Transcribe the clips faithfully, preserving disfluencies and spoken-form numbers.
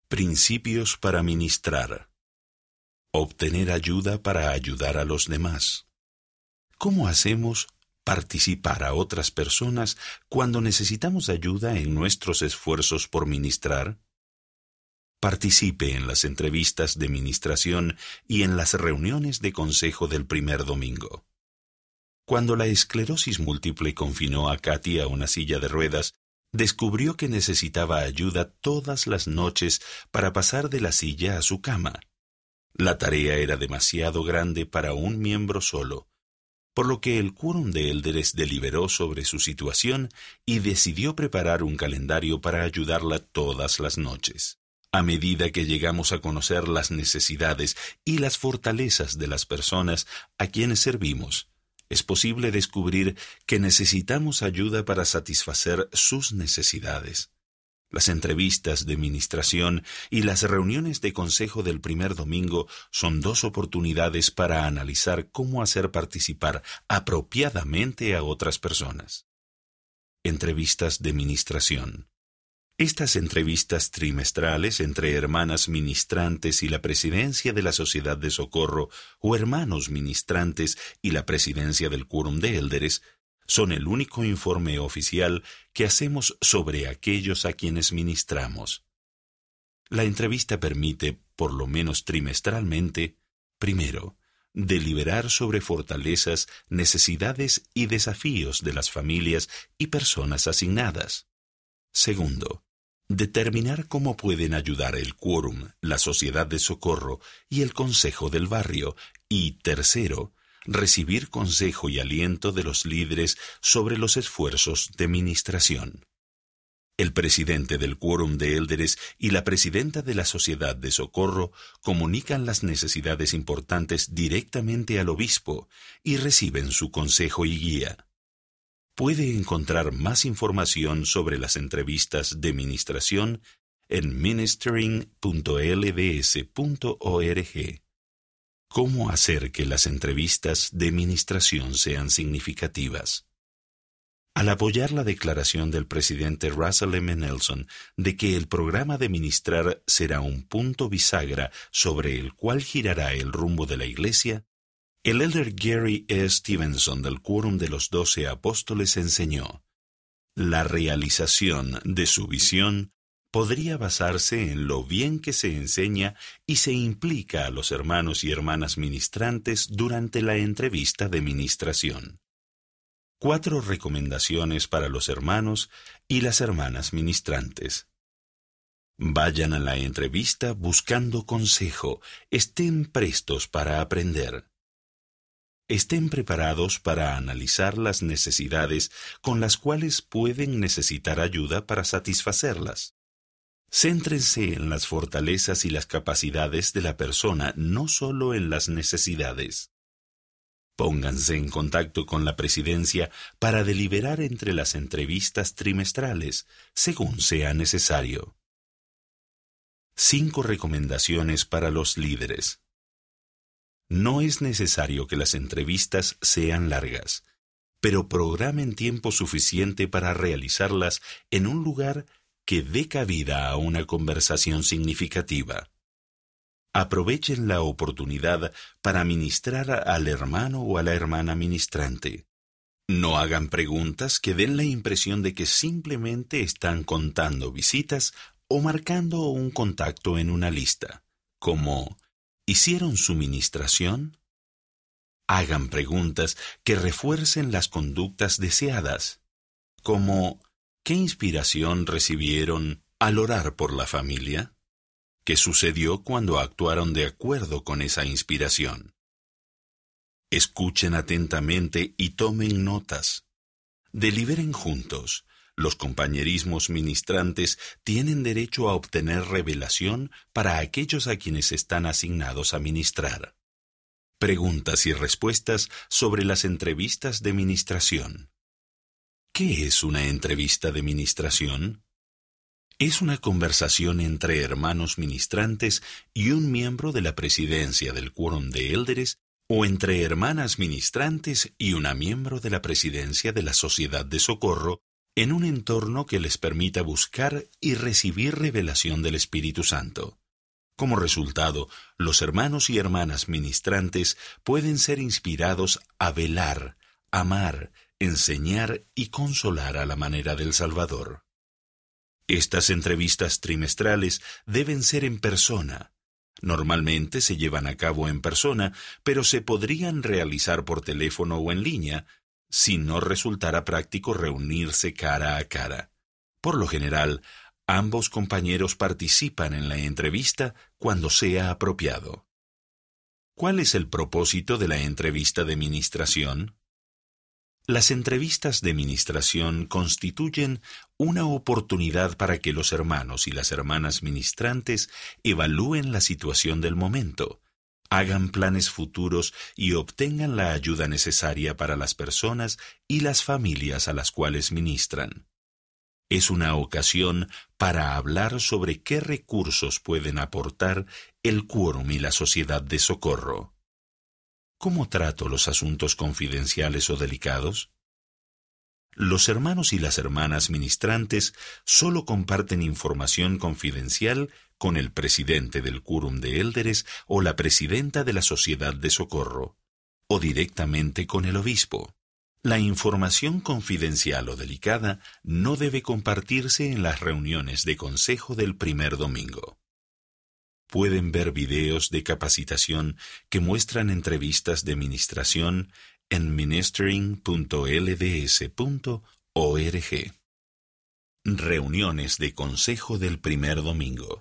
Principios para ministrar. Obtener ayuda para ayudar a los demás. ¿Cómo hacemos participar a otras personas cuando necesitamos ayuda en nuestros esfuerzos por ministrar? Participe en las entrevistas de ministración y en las reuniones de consejo del primer domingo. Cuando la esclerosis múltiple confinó a Katy a una silla de ruedas, descubrió que necesitaba ayuda todas las noches para pasar de la silla a su cama. La tarea era demasiado grande para un miembro solo, por lo que el quórum de élderes deliberó sobre su situación y decidió preparar un calendario para ayudarla todas las noches. A medida que llegamos a conocer las necesidades y las fortalezas de las personas a quienes servimos, es posible descubrir que necesitamos ayuda para satisfacer sus necesidades. Las entrevistas de ministración y las reuniones de consejo del primer domingo son dos oportunidades para analizar cómo hacer participar apropiadamente a otras personas. Entrevistas de ministración. Estas entrevistas trimestrales entre hermanas ministrantes y la presidencia de la Sociedad de Socorro o hermanos ministrantes y la presidencia del quórum de élderes son el único informe oficial que hacemos sobre aquellos a quienes ministramos. La entrevista permite, por lo menos trimestralmente, primero, deliberar sobre fortalezas, necesidades y desafíos de las familias y personas asignadas. Segundo, determinar cómo pueden ayudar el quórum, la sociedad de socorro y el consejo del barrio. Y tercero, recibir consejo y aliento de los líderes sobre los esfuerzos de ministración. El presidente del quórum de élderes y la presidenta de la sociedad de socorro comunican las necesidades importantes directamente al obispo y reciben su consejo y guía. Puede encontrar más información sobre las entrevistas de ministración en ministering punto l d s punto org. ¿Cómo hacer que las entrevistas de ministración sean significativas? Al apoyar la declaración del presidente Russell M. Nelson de que el programa de ministrar será un punto bisagra sobre el cual girará el rumbo de la Iglesia, el elder Gary E. Stevenson del quórum de los doce apóstoles enseñó: la realización de su visión podría basarse en lo bien que se enseña y se implica a los hermanos y hermanas ministrantes durante la entrevista de ministración. Cuatro recomendaciones para los hermanos y las hermanas ministrantes. Vayan a la entrevista buscando consejo, estén prestos para aprender. Estén preparados para analizar las necesidades con las cuales pueden necesitar ayuda para satisfacerlas. Céntrense en las fortalezas y las capacidades de la persona, no solo en las necesidades. Pónganse en contacto con la presidencia para deliberar entre las entrevistas trimestrales, según sea necesario. Cinco recomendaciones para los líderes. No es necesario que las entrevistas sean largas, pero programen tiempo suficiente para realizarlas en un lugar que dé cabida a una conversación significativa. Aprovechen la oportunidad para ministrar al hermano o a la hermana ministrante. No hagan preguntas que den la impresión de que simplemente están contando visitas o marcando un contacto en una lista, como ¿hicieron su ministración? Hagan preguntas que refuercen las conductas deseadas, como ¿qué inspiración recibieron al orar por la familia? ¿Qué sucedió cuando actuaron de acuerdo con esa inspiración? Escuchen atentamente y tomen notas. Deliberen juntos. Los compañerismos ministrantes tienen derecho a obtener revelación para aquellos a quienes están asignados a ministrar. Preguntas y respuestas sobre las entrevistas de ministración. ¿Qué es una entrevista de ministración? Es una conversación entre hermanos ministrantes y un miembro de la presidencia del quórum de élderes o entre hermanas ministrantes y una miembro de la presidencia de la sociedad de socorro en un entorno que les permita buscar y recibir revelación del Espíritu Santo. Como resultado, los hermanos y hermanas ministrantes pueden ser inspirados a velar, amar, enseñar y consolar a la manera del Salvador. Estas entrevistas trimestrales deben ser en persona. Normalmente se llevan a cabo en persona, pero se podrían realizar por teléfono o en línea, si no resultara práctico reunirse cara a cara. Por lo general, ambos compañeros participan en la entrevista cuando sea apropiado. ¿Cuál es el propósito de la entrevista de ministración? Las entrevistas de ministración constituyen una oportunidad para que los hermanos y las hermanas ministrantes evalúen la situación del momento, hagan planes futuros y obtengan la ayuda necesaria para las personas y las familias a las cuales ministran. Es una ocasión para hablar sobre qué recursos pueden aportar el quórum y la sociedad de socorro. ¿Cómo trato los asuntos confidenciales o delicados? Los hermanos y las hermanas ministrantes solo comparten información confidencial con el presidente del quórum de élderes o la presidenta de la sociedad de socorro, o directamente con el obispo. La información confidencial o delicada no debe compartirse en las reuniones de consejo del primer domingo. Pueden ver videos de capacitación que muestran entrevistas de ministración en ministering punto l d s punto org. Reuniones de consejo del primer domingo.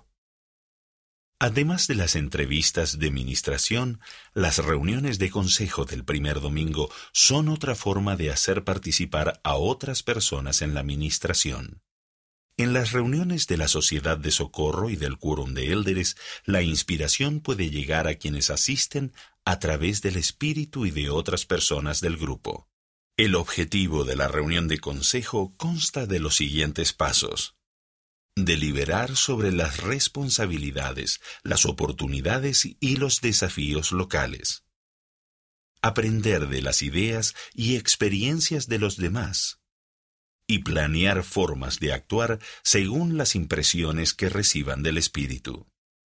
Además de las entrevistas de ministración, las reuniones de consejo del primer domingo son otra forma de hacer participar a otras personas en la ministración. En las reuniones de la Sociedad de Socorro y del Quórum de Élderes, la inspiración puede llegar a quienes asisten a través del Espíritu y de otras personas del grupo. El objetivo de la reunión de consejo consta de los siguientes pasos: deliberar sobre las responsabilidades, las oportunidades y los desafíos locales. Aprender de las ideas y experiencias de los demás. Y planear formas de actuar según las impresiones que reciban del Espíritu.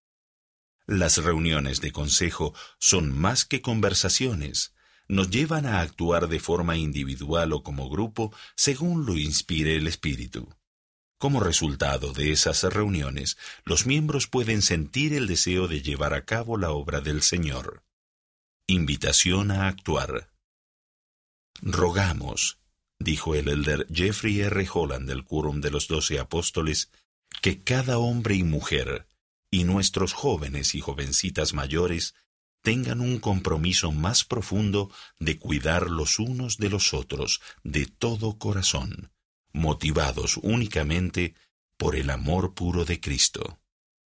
Las reuniones de consejo son más que conversaciones, nos llevan a actuar de forma individual o como grupo según lo inspire el Espíritu. Como resultado de esas reuniones, los miembros pueden sentir el deseo de llevar a cabo la obra del Señor. Invitación a actuar. Rogamos, dijo el elder Jeffrey R. Holland del Quórum de los Doce Apóstoles, que cada hombre y mujer, y nuestros jóvenes y jovencitas mayores, tengan un compromiso más profundo de cuidar los unos de los otros de todo corazón, motivados únicamente por el amor puro de Cristo.